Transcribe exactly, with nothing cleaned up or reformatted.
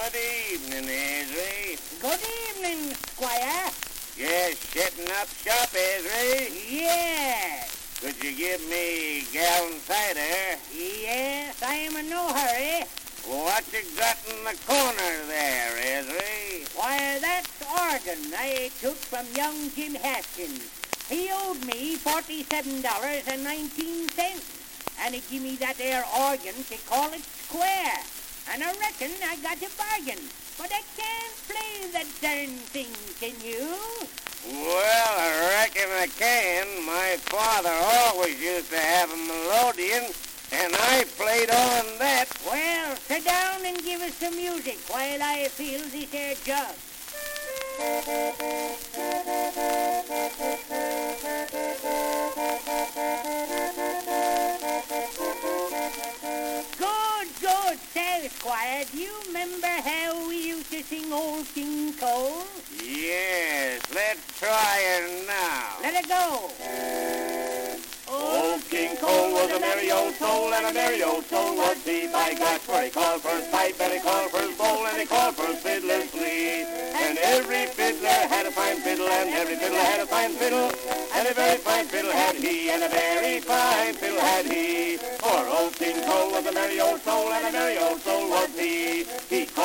Good evening, Ezra. Good evening, Squire. Just setting up shop, Ezra. Yes. Could you give me gallon cider? Yes, I'm in no hurry. What you got in the corner there, Ezra? Why, that's organ I took from young Jim Haskins. He owed me forty-seven dollars and nineteen cents. And he give me that there organ to call it square. And I reckon I got a bargain. But I can't play that darn thing, can you? Well, I reckon I can. My father always used to have a melodeon, and I played on that. Well, sit down and give us some music while I fill this here jug. Good, good. Say, Squire, do you remember how we used to sing Old King Cole? Yes, let's try it now. Let it go. Old King Cole was a merry old soul, and a merry old soul was he. By gosh, for he called for his pipe, and he called for his bowl, and he called for his fiddler's glee. And every fiddler had a fine fiddle, and every fiddler had a fine fiddle, and a very fine fiddle had he, and a very fine fiddle had he. For Old King Cole was a merry old soul, and a merry old soul was he. He